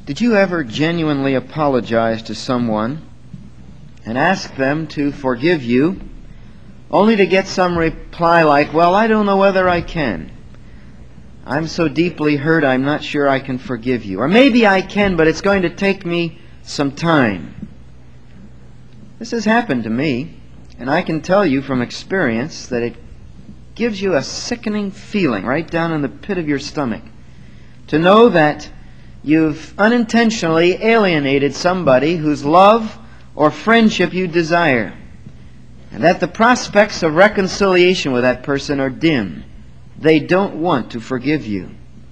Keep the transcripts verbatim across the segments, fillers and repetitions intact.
Did you ever genuinely apologize to someone and ask them to forgive you, only to get some reply like, "Well, I don't know whether I can. I'm so deeply hurt, I'm not sure I can forgive you." Or maybe I can, but it's going to take me some time. This has happened to me, and I can tell you from experience that it gives you a sickening feeling right down in the pit of your stomach to know that you've unintentionally alienated somebody whose love or friendship you desire, and that the prospects of reconciliation with that person are dim. They don't want to forgive you.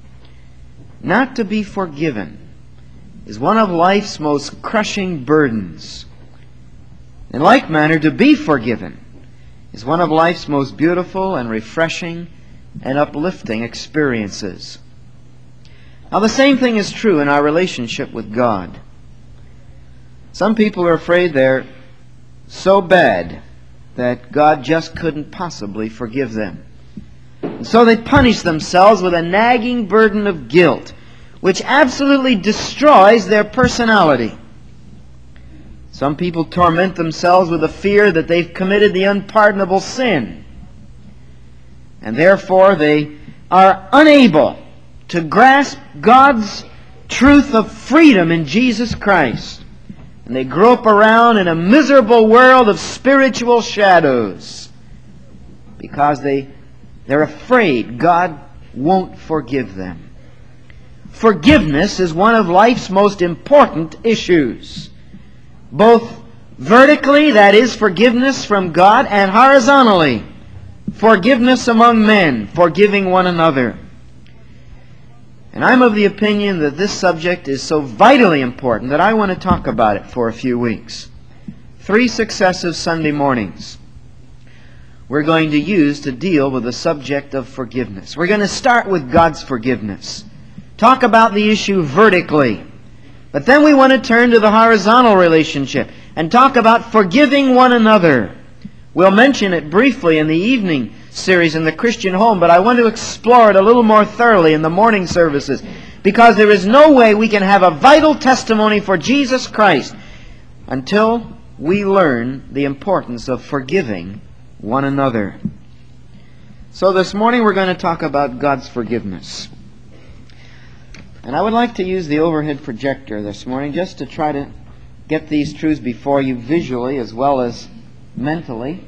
Not to be forgiven is one of life's most crushing burdens. In like manner, to be forgiven is one of life's most beautiful and refreshing and uplifting experiences. Now, the same thing is true in our relationship with God. Some people are afraid they're so bad that God just couldn't possibly forgive them. And so they punish themselves with a nagging burden of guilt, which absolutely destroys their personality. Some people torment themselves with the fear that they've committed the unpardonable sin, and therefore they are unable to grasp God's truth of freedom in Jesus Christ. And they grope around in a miserable world of spiritual shadows because they, they're afraid God won't forgive them. Forgiveness is one of life's most important issues, both vertically, that is, forgiveness from God, and horizontally, forgiveness among men, forgiving one another. And I'm of the opinion that this subject is so vitally important that I want to talk about it for a few weeks. Three successive Sunday mornings we're going to use to deal with the subject of forgiveness. We're going to start with God's forgiveness, talk about the issue vertically, but then we want to turn to the horizontal relationship and talk about forgiving one another. We'll mention it briefly in the evening series in the Christian Home, but I want to explore it a little more thoroughly in the morning services, because there is no way we can have a vital testimony for Jesus Christ until we learn the importance of forgiving one another. So this morning we're going to talk about God's forgiveness. And I would like to use the overhead projector this morning just to try to get these truths before you visually as well as mentally,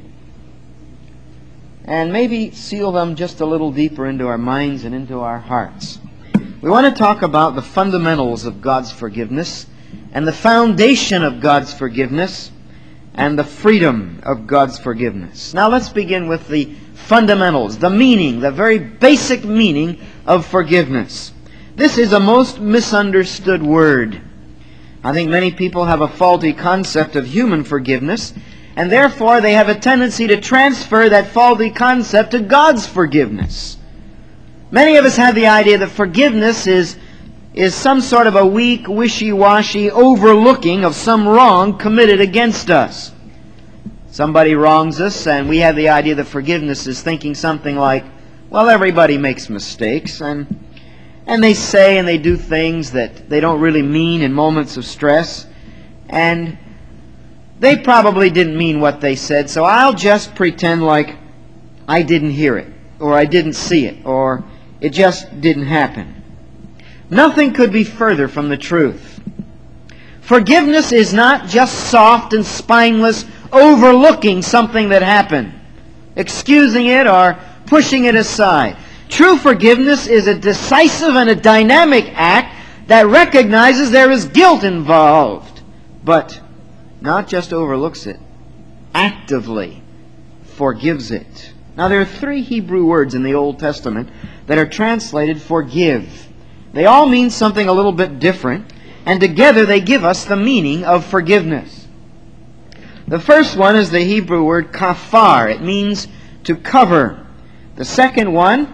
and maybe seal them just a little deeper into our minds and into our hearts. We want to talk about the fundamentals of God's forgiveness and the foundation of God's forgiveness and the freedom of God's forgiveness. Now let's begin with the fundamentals, the meaning, the very basic meaning of forgiveness. This is a most misunderstood word. I think many people have a faulty concept of human forgiveness, and therefore they have a tendency to transfer that faulty concept to God's forgiveness. Many of us have the idea that forgiveness is, is some sort of a weak, wishy-washy overlooking of some wrong committed against us. Somebody wrongs us, and we have the idea that forgiveness is thinking something like, well, everybody makes mistakes, and, and they say and they do things that they don't really mean in moments of stress, and they probably didn't mean what they said, so I'll just pretend like I didn't hear it, or I didn't see it, or it just didn't happen. Nothing could be further from the truth. Forgiveness is not just soft and spineless overlooking something that happened, excusing it or pushing it aside. True forgiveness is a decisive and a dynamic act that recognizes there is guilt involved, but not just overlooks it, actively forgives it. Now there are three Hebrew words in the Old Testament that are translated forgive. They all mean something a little bit different, and together they give us the meaning of forgiveness. The first one is the Hebrew word kafar. It means to cover. The second one,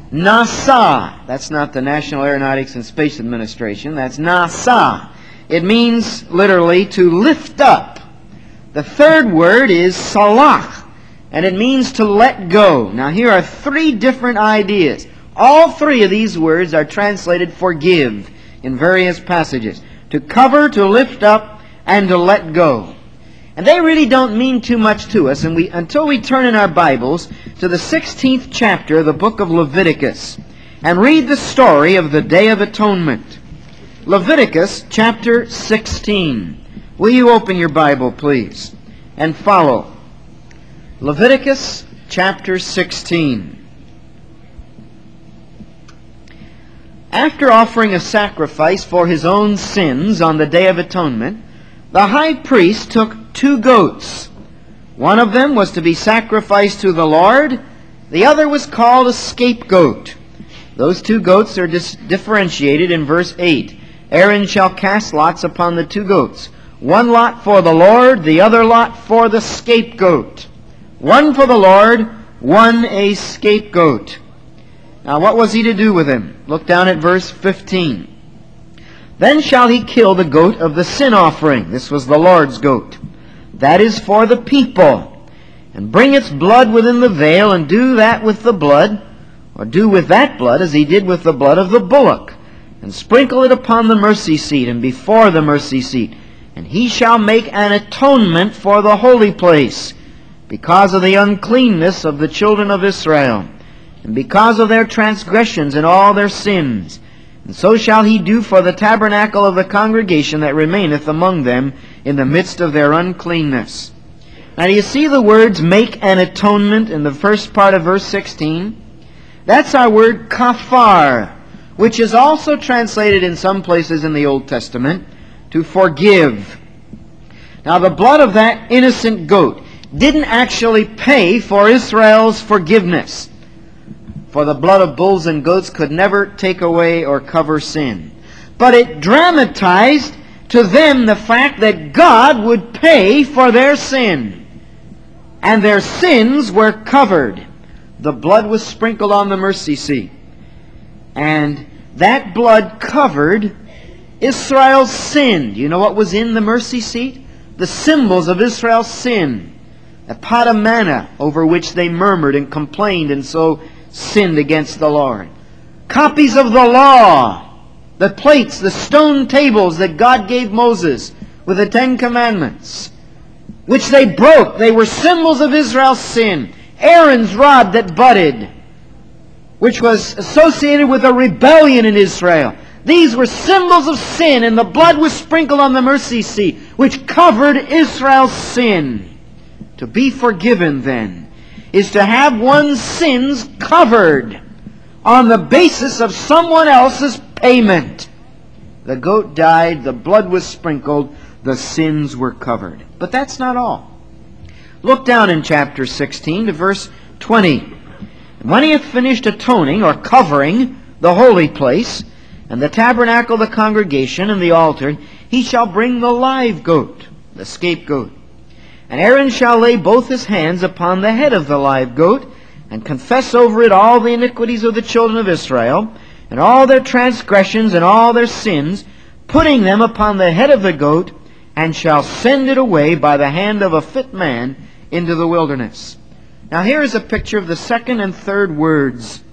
nasa. That's not the National Aeronautics and Space Administration. That's nasa. It means literally to lift up. The third word is salach, and it means to let go. Now here are three different ideas. All three of these words are translated forgive in various passages. To cover, to lift up, and to let go. And they really don't mean too much to us and we, until we turn in our Bibles to the sixteenth chapter of the book of Leviticus and read the story of the Day of Atonement. Leviticus chapter sixteen. Will you open your Bible, please, and follow? Leviticus chapter sixteen. After offering a sacrifice for his own sins on the Day of Atonement, the high priest took two goats. One of them was to be sacrificed to the Lord. The other was called a scapegoat. Those two goats are dis- differentiated in verse eight. Aaron shall cast lots upon the two goats. One lot for the Lord, the other lot for the scapegoat. One for the Lord, one a scapegoat. Now what was he to do with him? Look down at verse fifteen. Then shall he kill the goat of the sin offering. This was the Lord's goat. That is for the people. And bring its blood within the veil, and do that with the blood, or do with that blood as he did with the blood of the bullock, and sprinkle it upon the mercy seat and before the mercy seat. And he shall make an atonement for the holy place, because of the uncleanness of the children of Israel, and because of their transgressions and all their sins. And so shall he do for the tabernacle of the congregation that remaineth among them in the midst of their uncleanness. Now do you see the words make an atonement in the first part of verse sixteen? That's our word kafar, which is also translated in some places in the Old Testament to forgive. Now the blood of that innocent goat didn't actually pay for Israel's forgiveness. For the blood of bulls and goats could never take away or cover sin. But it dramatized to them the fact that God would pay for their sin. And their sins were covered. The blood was sprinkled on the mercy seat. And that blood covered Israel's sin. Do you know what was in the mercy seat? The symbols of Israel's sin. A pot of manna over which they murmured and complained and so sinned against the Lord. Copies of the law, the plates, the stone tables that God gave Moses with the Ten Commandments, which they broke. They were symbols of Israel's sin. Aaron's rod that budded, which was associated with a rebellion in Israel. These were symbols of sin, and the blood was sprinkled on the mercy seat, which covered Israel's sin. To be forgiven, then, is to have one's sins covered on the basis of someone else's payment. The goat died, the blood was sprinkled, the sins were covered. But that's not all. Look down in chapter sixteen to verse twenty. When he hath finished atoning or covering the holy place, and the tabernacle, the congregation, and the altar, he shall bring the live goat, the scapegoat. And Aaron shall lay both his hands upon the head of the live goat, and confess over it all the iniquities of the children of Israel, and all their transgressions and all their sins, putting them upon the head of the goat, and shall send it away by the hand of a fit man into the wilderness. Now here is a picture of the second and third words.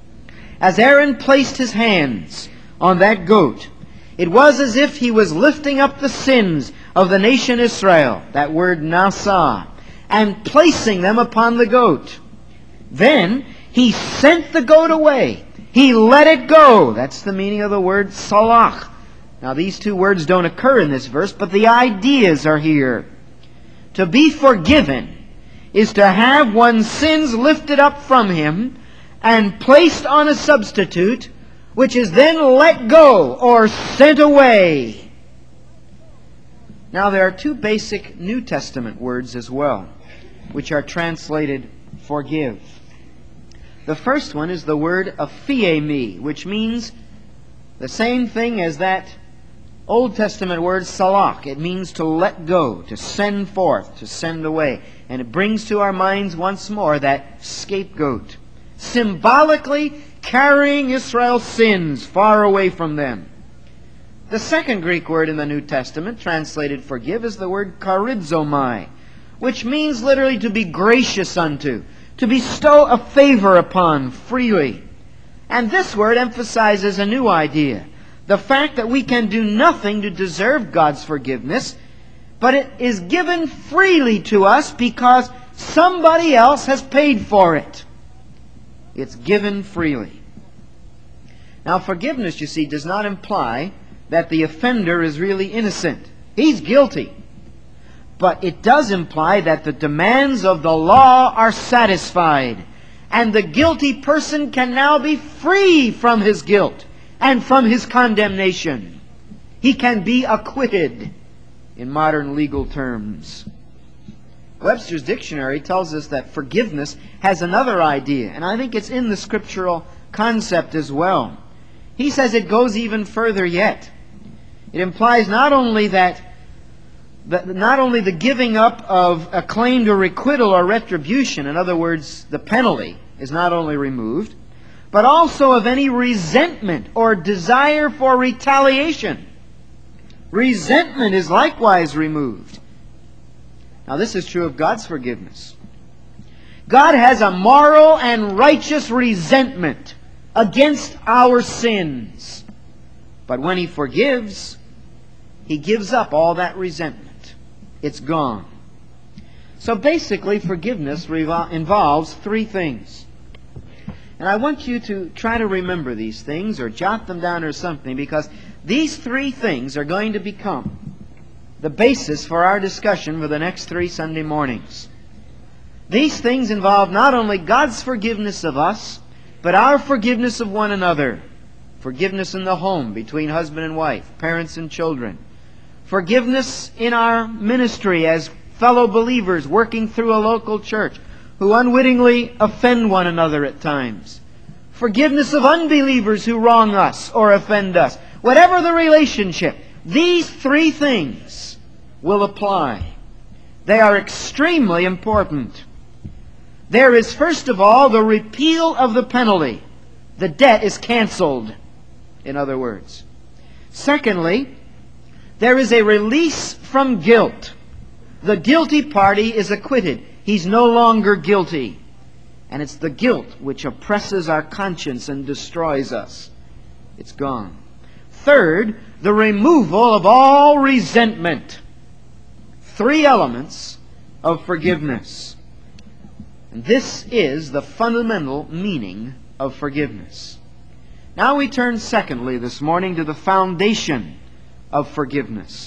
As Aaron placed his hands on that goat, it was as if he was lifting up the sins of the nation Israel, that word nasa, and placing them upon the goat. Then he sent the goat away. He let it go. That's the meaning of the word salach. Now these two words don't occur in this verse, but the ideas are here. To be forgiven is to have one's sins lifted up from him and placed on a substitute, which is then let go or sent away. Now there are two basic New Testament words as well, which are translated forgive. The first one is the word aphiemi, which means the same thing as that Old Testament word salach. It means to let go, to send forth, to send away. And it brings to our minds once more that scapegoat, symbolically carrying Israel's sins far away from them. The second Greek word in the New Testament, translated forgive, is the word charizomai, which means literally to be gracious unto, to bestow a favor upon freely. And this word emphasizes a new idea, The fact that we can do nothing to deserve God's forgiveness, but it is given freely to us because somebody else has paid for it. It's given freely. Now, forgiveness, you see, does not imply that the offender is really innocent. He's guilty. But it does imply that the demands of the law are satisfied, and the guilty person can now be free from his guilt and from his condemnation. He can be acquitted, in modern legal terms. Webster's Dictionary tells us that forgiveness has another idea, and I think it's in the scriptural concept as well. He says it goes even further yet. It implies not only that, that not only the giving up of a claim to requital or retribution, in other words, the penalty, is not only removed, but also of any resentment or desire for retaliation. Resentment is likewise removed. Now, this is true of God's forgiveness. God has a moral and righteous resentment against our sins. But when He forgives, He gives up all that resentment. It's gone. So basically, forgiveness revol- involves three things. And I want you to try to remember these things or jot them down or something, because these three things are going to become the basis for our discussion for the next three Sunday mornings. These things involve not only God's forgiveness of us, but our forgiveness of one another. Forgiveness in the home between husband and wife, parents and children. Forgiveness in our ministry as fellow believers working through a local church who unwittingly offend one another at times. Forgiveness of unbelievers who wrong us or offend us. Whatever the relationship, these three things will apply. They are extremely important. There is, first of all, the repeal of the penalty. The debt is canceled, in other words. Secondly, there is a release from guilt. The guilty party is acquitted. He's no longer guilty. And it's the guilt which oppresses our conscience and destroys us. It's gone. Third, the removal of all resentment. Three elements of forgiveness. And this is the fundamental meaning of forgiveness. Now we turn secondly this morning to the foundation of forgiveness.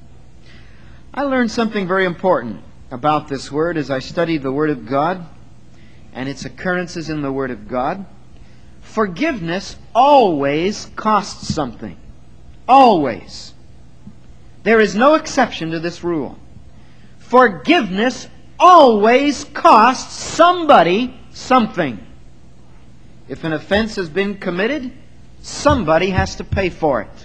I learned something very important about this word as I studied the Word of God and its occurrences in the Word of God. Forgiveness always costs something. Always. There is no exception to this rule. Forgiveness always costs somebody something. If an offense has been committed, somebody has to pay for it.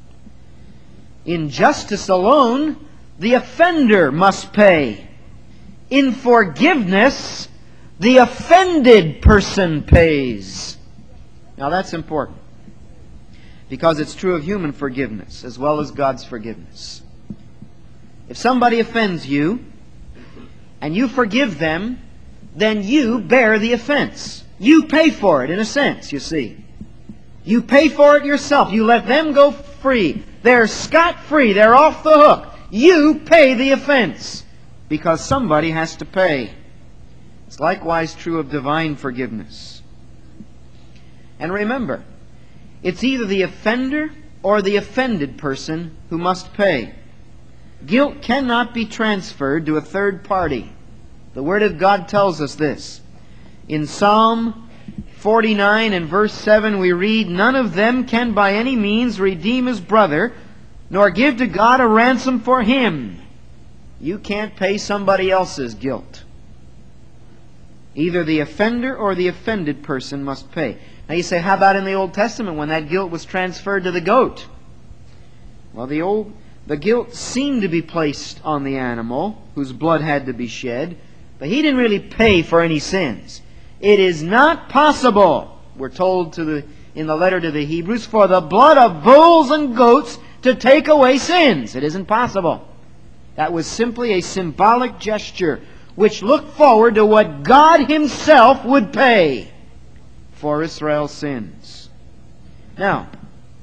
In justice alone, the offender must pay. In forgiveness, the offended person pays. Now that's important, because it's true of human forgiveness as well as God's forgiveness. If somebody offends you and you forgive them, then you bear the offense. You pay for it, in a sense, you see. You pay for it yourself. You let them go free. They're scot-free. They're off the hook. You pay the offense, because somebody has to pay. It's likewise true of divine forgiveness. And remember, it's either the offender or the offended person who must pay. Guilt cannot be transferred to a third party. The Word of God tells us this. In Psalm forty-nine and verse seven we read, "None of them can by any means redeem his brother, nor give to God a ransom for him." You can't pay somebody else's guilt. Either the offender or the offended person must pay. Now you say, how about in the Old Testament when that guilt was transferred to the goat? Well, the old the guilt seemed to be placed on the animal whose blood had to be shed, but he didn't really pay for any sins. It is not possible, we're told to the in the letter to the Hebrews, for the blood of bulls and goats to take away sins. It isn't possible. That was simply a symbolic gesture which looked forward to what God Himself would pay for Israel's sins. Now,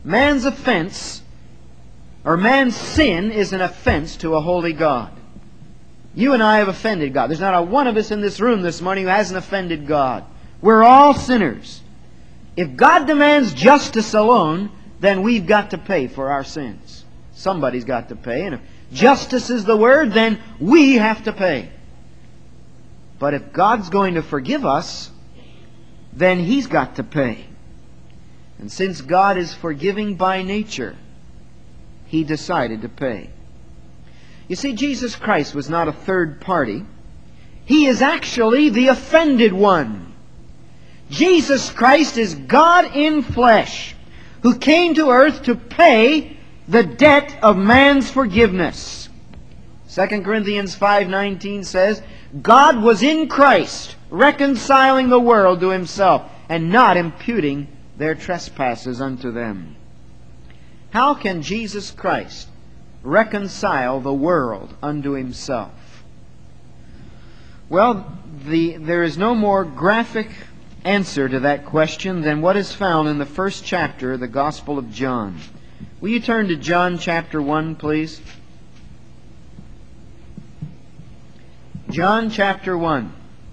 Man's offense, or man's sin, is an offense to a holy God. You and I have offended God. There's not a one of us in this room this morning who hasn't offended God. We're all sinners. If God demands justice alone, then we've got to pay for our sins. Somebody's got to pay. And if justice is the word, then we have to pay. But if God's going to forgive us, then He's got to pay. And since God is forgiving by nature, He decided to pay. You see, Jesus Christ was not a third party. He is actually the offended one. Jesus Christ is God in flesh, who came to earth to pay the debt of man's forgiveness. Second Corinthians five nineteen says, God was in Christ, reconciling the world to Himself, and not imputing their trespasses unto them. How can Jesus Christ reconcile the world unto Himself? Well, the, there is no more graphic answer to that question than what is found in the first chapter of the Gospel of John. Will you turn to John chapter one, please? John chapter one.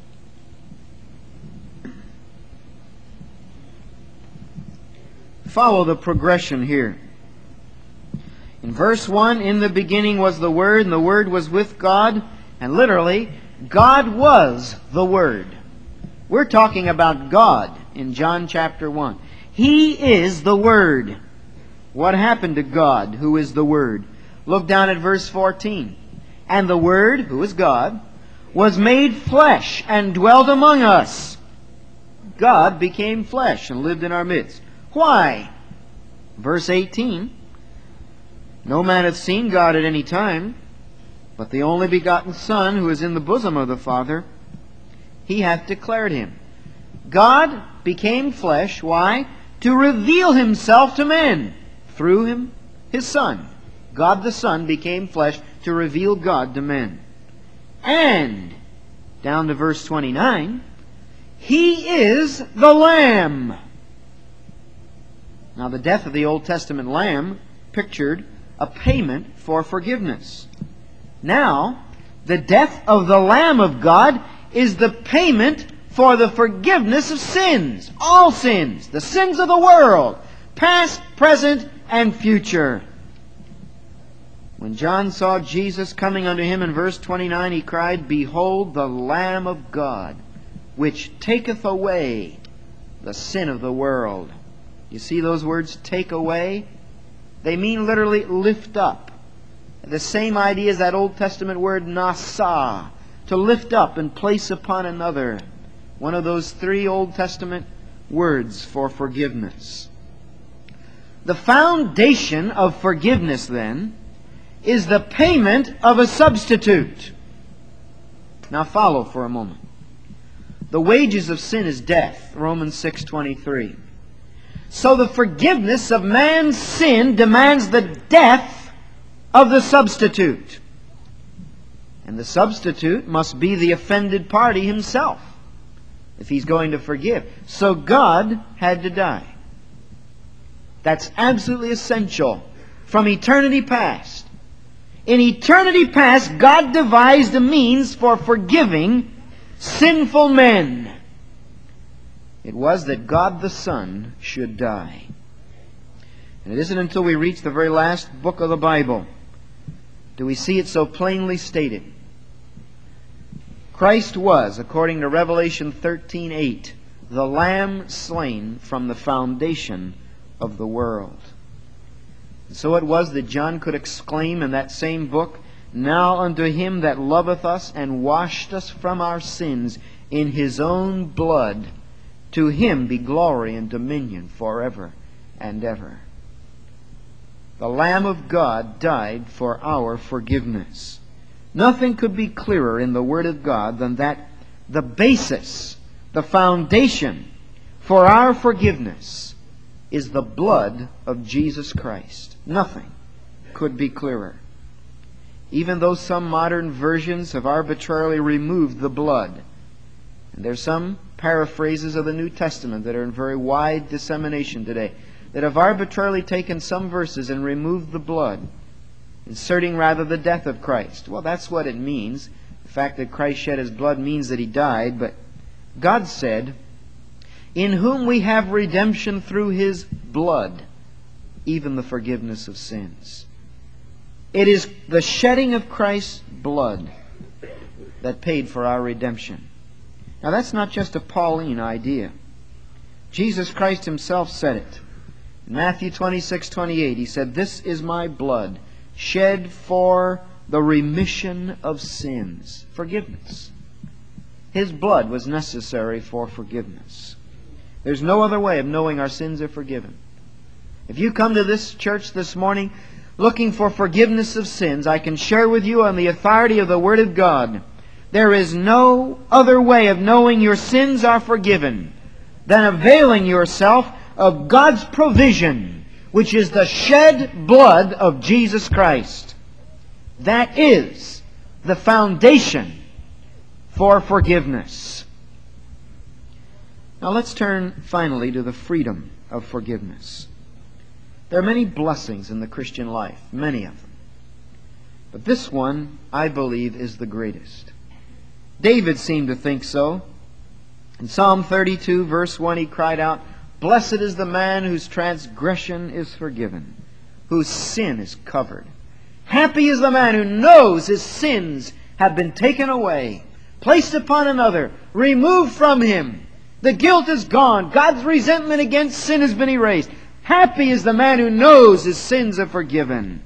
Follow the progression here. In verse one, in the beginning was the Word, and the Word was with God, and literally, God was the Word. We're talking about God in John chapter one. He is the Word. What happened to God, who is the Word? Look down at verse fourteen. And the Word, who is God, was made flesh and dwelt among us. God became flesh and lived in our midst. Why? Verse eighteen. No man hath seen God at any time, but the only begotten Son, who is in the bosom of the Father, He hath declared Him. God became flesh. Why? To reveal Himself to men through Him, His Son. God the Son became flesh to reveal God to men. And, down to verse twenty-nine, He is the Lamb. Now, the death of the Old Testament Lamb pictured a payment for forgiveness. Now, the death of the Lamb of God is the payment for the forgiveness of sins. All sins. The sins of the world. Past, present, and future. When John saw Jesus coming unto him in verse twenty-nine, he cried, Behold the Lamb of God, which taketh away the sin of the world. You see those words, take away? They mean literally lift up. The same idea as that Old Testament word nasa, to lift up and place upon another. One of those three Old Testament words for forgiveness. The foundation of forgiveness, then, is the payment of a substitute. Now follow for a moment. The wages of sin is death, Romans six twenty-three. So the forgiveness of man's sin demands the death of the substitute. And the substitute must be the offended party himself, if he's going to forgive. So God had to die. That's absolutely essential from eternity past. In eternity past, God devised a means for forgiving sinful men. It was that God the Son should die. And it isn't until we reach the very last book of the Bible do we see it so plainly stated. Christ was, according to Revelation thirteen eight, the Lamb slain from the foundation of the world. And so it was that John could exclaim in that same book, Now unto Him that loveth us and washed us from our sins in His own blood, to Him be glory and dominion forever and ever. The Lamb of God died for our forgiveness. Nothing could be clearer in the Word of God than that the basis, the foundation for our forgiveness is the blood of Jesus Christ. Nothing could be clearer. Even though some modern versions have arbitrarily removed the blood, and there's some paraphrases of the New Testament that are in very wide dissemination today. that have arbitrarily taken some verses and removed the blood, inserting rather the death of Christ. Well, that's what it means. The fact that Christ shed His blood means that He died, but God said, "In whom we have redemption through His blood, even the forgiveness of sins." It is the shedding of Christ's blood that paid for our redemption. Now that's not just a Pauline idea. Jesus Christ Himself said it. In Matthew twenty-six twenty-eight, He said, "This is my blood, shed for the remission of sins." Forgiveness. His blood was necessary for forgiveness. There's no other way of knowing our sins are forgiven. If you come to this church this morning looking for forgiveness of sins, I can share with you on the authority of the Word of God, there is no other way of knowing your sins are forgiven than availing yourself of God's provision, which is the shed blood of Jesus Christ. That is the foundation for forgiveness. Now let's turn finally to the freedom of forgiveness. There are many blessings in the Christian life, many of them. But this one, I believe, is the greatest. David seemed to think so. In Psalm thirty-two, verse one, he cried out, "Blessed is the man whose transgression is forgiven, whose sin is covered. Happy is the man who knows his sins have been taken away, placed upon another, removed from him. The guilt is gone. God's resentment against sin has been erased. Happy is the man who knows his sins are forgiven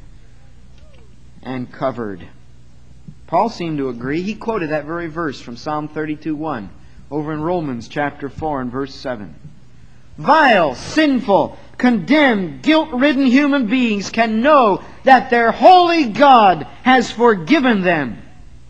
and covered." Paul seemed to agree. He quoted that very verse from Psalm thirty-two one over in Romans chapter four and verse seven. Vile, sinful, condemned, guilt-ridden human beings can know that their holy God has forgiven them.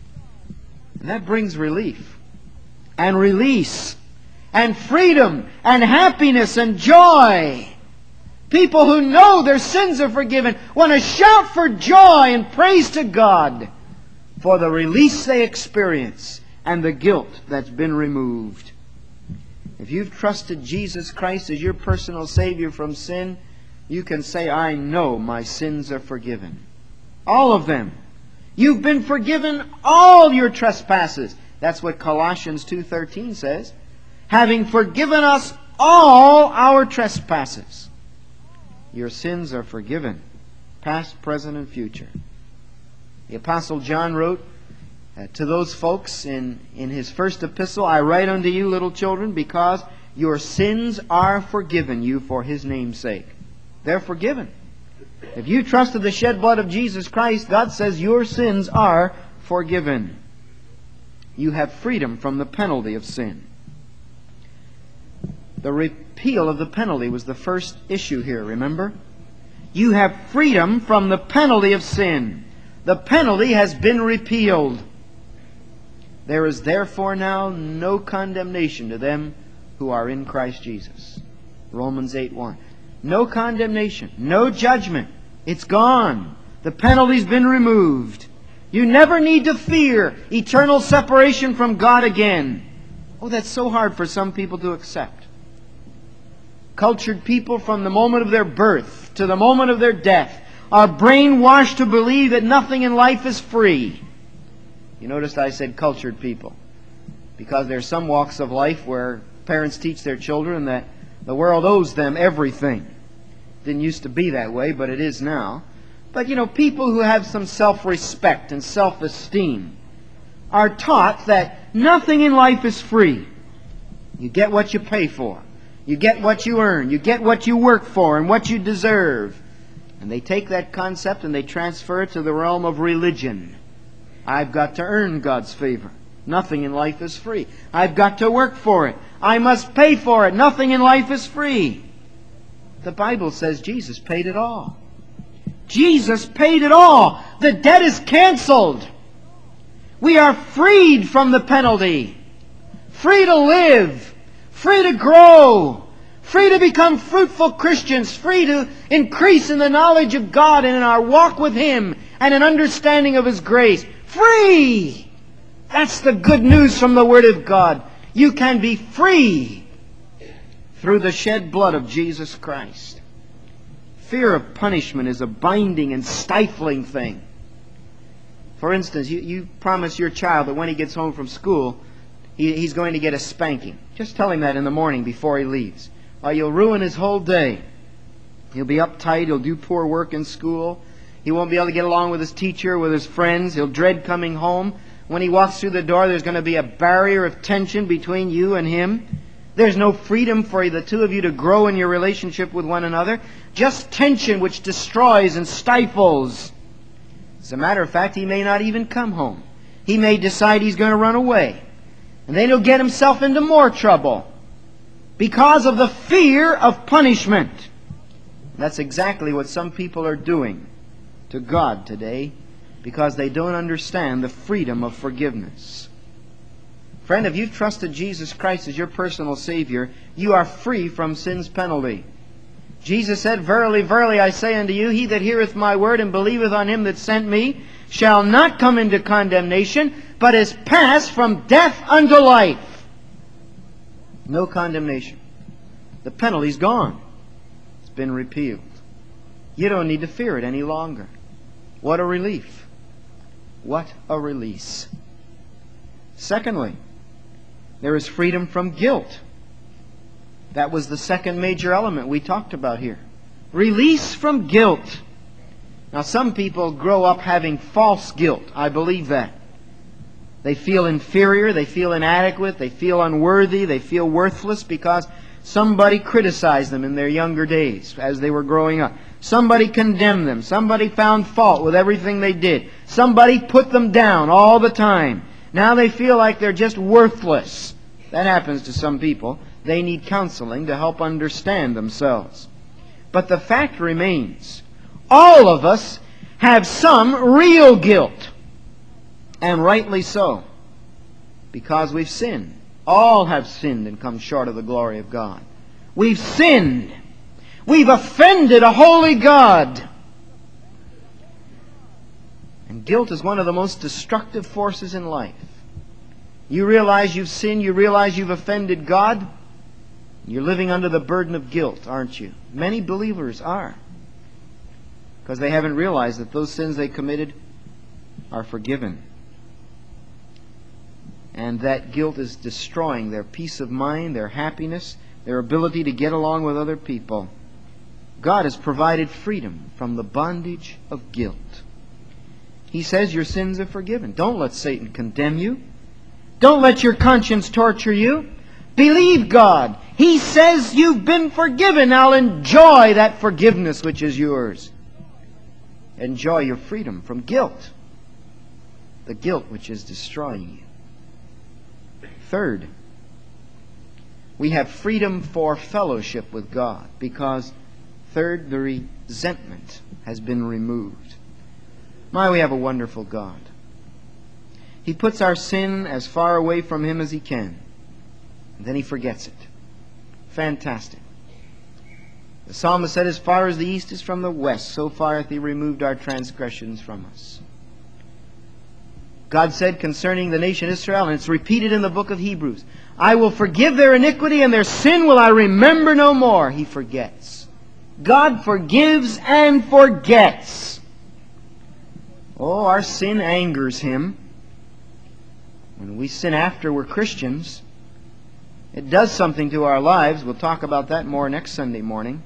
And that brings relief and release and freedom and happiness and joy. People who know their sins are forgiven want to shout for joy and praise to God for the release they experience and the guilt that's been removed. If you've trusted Jesus Christ as your personal Savior from sin, you can say, "I know my sins are forgiven." All of them. You've been forgiven all your trespasses. That's what Colossians two thirteen says. Having forgiven us all our trespasses. Your sins are forgiven, past, present, and future. The Apostle John wrote uh, to those folks in, in his first epistle, "I write unto you, little children, because your sins are forgiven you for His name's sake." They're forgiven. If you trusted the shed blood of Jesus Christ, God says your sins are forgiven. You have freedom from the penalty of sin. The repeal of the penalty was the first issue here, remember? You have freedom from the penalty of sin. The penalty has been repealed. There is therefore now no condemnation to them who are in Christ Jesus. Romans eight one. No condemnation, no judgment. It's gone. The penalty's been removed. You never need to fear eternal separation from God again. Oh, that's so hard for some people to accept. Cultured people from the moment of their birth to the moment of their death are brainwashed to believe that nothing in life is free. You noticed I said cultured people, because there are some walks of life where parents teach their children that the world owes them everything. Didn't used to be that way, but it is now. But you know, people who have some self-respect and self-esteem are taught that nothing in life is free. You get what you pay for. You get what you earn. You get what you work for and what you deserve. And they take that concept and they transfer it to the realm of religion. I've got to earn God's favor. Nothing in life is free. I've got to work for it. I must pay for it. Nothing in life is free. The Bible says Jesus paid it all. Jesus paid it all. The debt is canceled. We are freed from the penalty. Free to live. Free to grow. Free to become fruitful Christians. Free to increase in the knowledge of God and in our walk with Him and an understanding of His grace. Free! That's the good news from the Word of God. You can be free through the shed blood of Jesus Christ. fear of punishment is a binding and stifling thing. For instance, you, you promise your child that when he gets home from school, he, he's going to get a spanking. Just tell him that in the morning before he leaves. Or you'll ruin his whole day. He'll be uptight. He'll do poor work in school. He won't be able to get along with his teacher, with his friends. He'll dread coming home. When he walks through the door, there's going to be a barrier of tension between you and him. There's no freedom for the two of you to grow in your relationship with one another. Just tension which destroys and stifles. As a matter of fact, he may not even come home. He may decide he's going to run away. And then he'll get himself into more trouble because of the fear of punishment. That's exactly what some people are doing to God today, because they don't understand the freedom of forgiveness. Friend, if you've trusted Jesus Christ as your personal Savior, you are free from sin's penalty. Jesus said, "Verily, verily, I say unto you, he that heareth my word and believeth on him that sent me shall not come into condemnation, but is passed from death unto life." No condemnation. The penalty's gone. It's been repealed. You don't need to fear it any longer. What a relief. What a release. Secondly, there is freedom from guilt. That was the second major element we talked about here. Release from guilt. Now, some people grow up having false guilt. I believe that. They feel inferior, they feel inadequate, they feel unworthy, they feel worthless because somebody criticized them in their younger days as they were growing up. Somebody condemned them. Somebody found fault with everything they did. Somebody put them down all the time. Now they feel like they're just worthless. That happens to some people. They need counseling to help understand themselves. But the fact remains, all of us have some real guilt. And rightly so. Because we've sinned. All have sinned and come short of the glory of God. We've sinned. We've offended a holy God. And guilt is one of the most destructive forces in life. You realize you've sinned, you realize you've offended God, you're living under the burden of guilt, aren't you? Many believers are. Because they haven't realized that those sins they committed are forgiven. And that guilt is destroying their peace of mind, their happiness, their ability to get along with other people. God has provided freedom from the bondage of guilt. He says your sins are forgiven. Don't let Satan condemn you. Don't let your conscience torture you. Believe God. He says you've been forgiven. Now enjoy that forgiveness which is yours. Enjoy your freedom from guilt. The guilt which is destroying you. Third, we have freedom for fellowship with God because, third, the resentment has been removed. My, we have a wonderful God. He puts our sin as far away from Him as He can. And then He forgets it. Fantastic. The psalmist said, as far as the east is from the west, so far hath He removed our transgressions from us. God said concerning the nation Israel, and it's repeated in the book of Hebrews, I will forgive their iniquity and their sin will I remember no more. He forgets. God forgives and forgets. Oh, our sin angers Him. When we sin after we're Christians, it does something to our lives. We'll talk about that more next Sunday morning.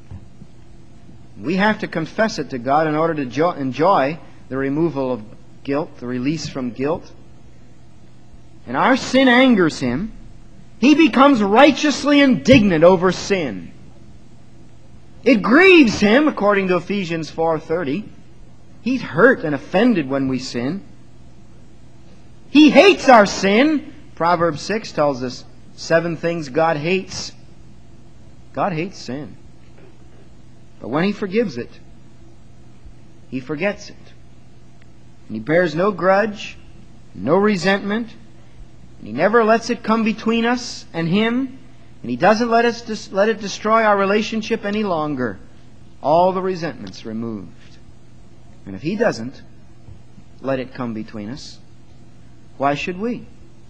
We have to confess it to God in order to jo- enjoy the removal of guilt, the release from guilt. And our sin angers Him. He becomes righteously indignant over sin. It grieves Him, according to Ephesians four thirty. He's hurt and offended when we sin. He hates our sin. Proverbs six tells us seven things God hates. God hates sin. But when He forgives it, He forgets it. And He bears no grudge, no resentment, and He never lets it come between us and Him, and He doesn't let us dis- let it destroy our relationship any longer. All the resentment's removed. And if He doesn't let it come between us, why should we?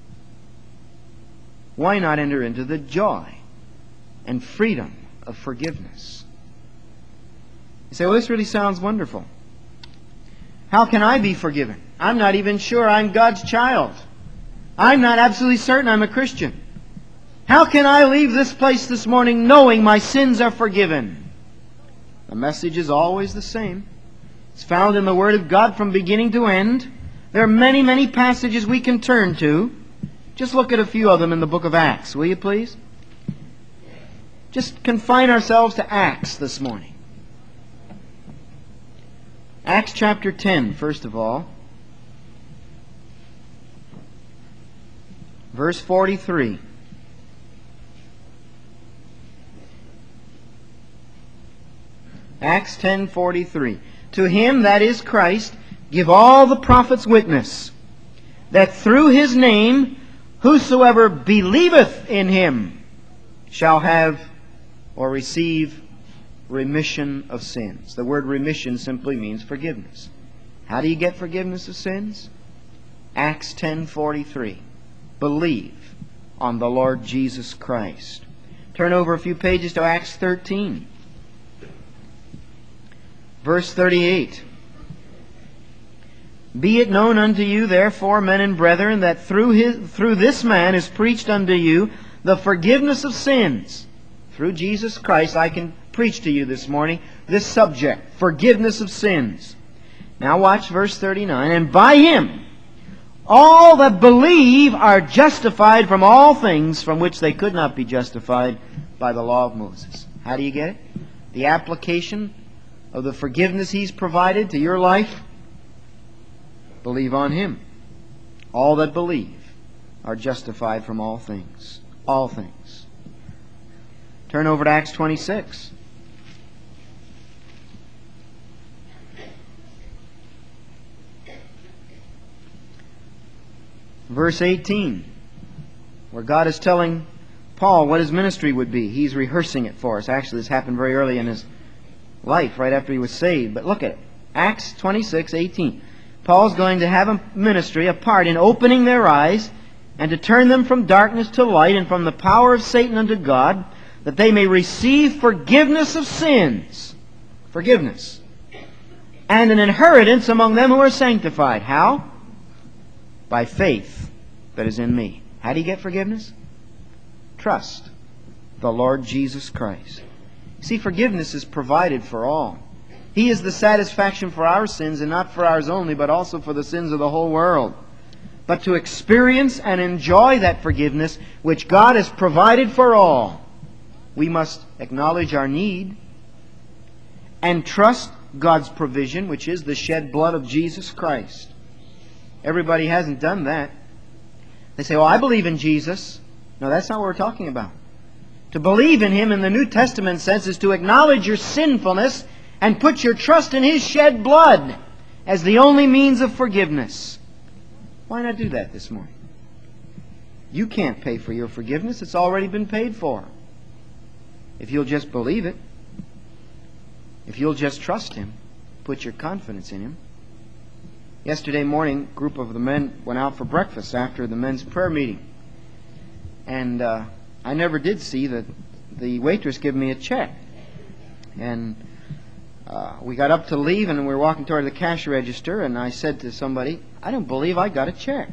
Why not enter into the joy and freedom of forgiveness? You say, well, this really sounds wonderful. How can I be forgiven? I'm not even sure I'm God's child. I'm not absolutely certain I'm a Christian. How can I leave this place this morning knowing my sins are forgiven? The message is always the same. It's found in the Word of God from beginning to end. There are many, many passages we can turn to. Just look at a few of them in the book of Acts, will you please? Just confine ourselves to Acts this morning. Acts chapter ten, first of all. Verse forty-three. Acts ten forty-three. To Him, that is Christ, give all the prophets witness, that through His name whosoever believeth in Him shall have or receive remission of sins. The word remission simply means forgiveness. How do you get forgiveness of sins? Acts ten forty-three. Believe on the Lord Jesus Christ. Turn over a few pages to Acts thirteen. Verse thirty-eight. Be it known unto you, therefore, men and brethren, that through his, through this man is preached unto you the forgiveness of sins. Through Jesus Christ, I can preach to you this morning this subject, forgiveness of sins. Now watch verse thirty-nine. And by Him all that believe are justified from all things from which they could not be justified by the law of Moses. How do you get it? The application of the forgiveness He's provided to your life. Believe on Him. All that believe are justified from all things. All things. Turn over to Acts twenty-six. Verse eighteen, where God is telling Paul what his ministry would be. He's rehearsing it for us. Actually, this happened very early in his life, right after he was saved. But look at it. Acts twenty-six eighteen. Paul's going to have a ministry, a part in opening their eyes and to turn them from darkness to light and from the power of Satan unto God, that they may receive forgiveness of sins. Forgiveness. And an inheritance among them who are sanctified. How? By faith that is in me. How do you get forgiveness? Trust the Lord Jesus Christ. See, forgiveness is provided for all. He is the satisfaction for our sins, and not for ours only, but also for the sins of the whole world. But to experience and enjoy that forgiveness which God has provided for all, we must acknowledge our need and trust God's provision, which is the shed blood of Jesus Christ. Everybody hasn't done that. They say, well, I believe in Jesus. No, that's not what we're talking about. To believe in Him in the New Testament sense is to acknowledge your sinfulness and put your trust in His shed blood as the only means of forgiveness. Why not do that this morning? You can't pay for your forgiveness. It's already been paid for. If you'll just believe it, if you'll just trust Him, put your confidence in Him. Yesterday morning, a group of the men went out for breakfast after the men's prayer meeting. And uh, I never did see that the waitress give me a check. And uh, we got up to leave, and we were walking toward the cash register, and I said to somebody, I don't believe I got a check.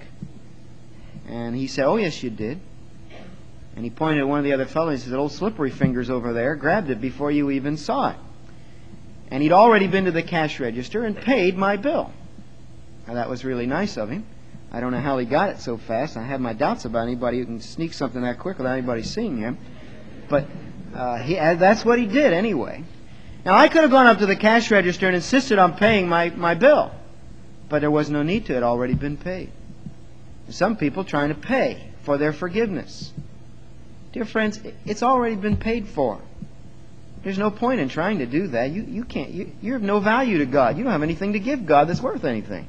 And he said, oh, yes, you did. And he pointed at one of the other fellows. He said, old slippery fingers over there grabbed it before you even saw it. And he'd already been to the cash register and paid my bill. Now, that was really nice of him. I don't know how he got it so fast. I have my doubts about anybody who can sneak something that quick without anybody seeing him. But uh, he, that's what he did anyway. Now, I could have gone up to the cash register and insisted on paying my, my bill. But there was no need to. It had already been paid. Some people trying to pay for their forgiveness. Dear friends, it's already been paid for. There's no point in trying to do that. You, you can't. You, you're of no value to God. You don't have anything to give God that's worth anything.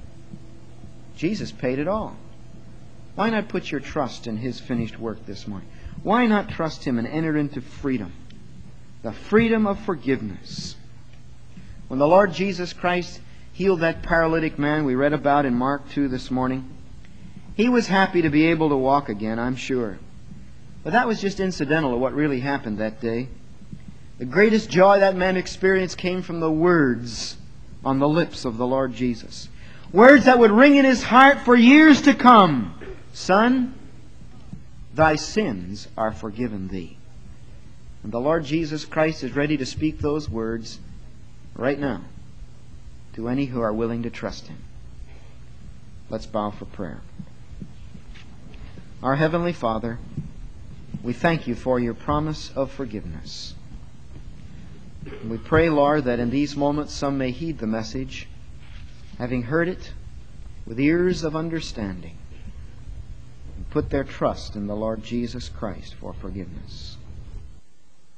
Jesus paid it all. Why not put your trust in His finished work this morning? Why not trust Him and enter into freedom? The freedom of forgiveness. When the Lord Jesus Christ healed that paralytic man we read about in Mark two this morning, He was happy to be able to walk again, I'm sure. But that was just incidental to what really happened that day. The greatest joy that man experienced came from the words on the lips of the Lord Jesus. Words that would ring in his heart for years to come. Son, thy sins are forgiven thee. And the Lord Jesus Christ is ready to speak those words right now to any who are willing to trust Him. Let's bow for prayer. Our Heavenly Father, we thank You for Your promise of forgiveness. We pray, Lord, that in these moments some may heed the message, having heard it with ears of understanding, and put their trust in the Lord Jesus Christ for forgiveness.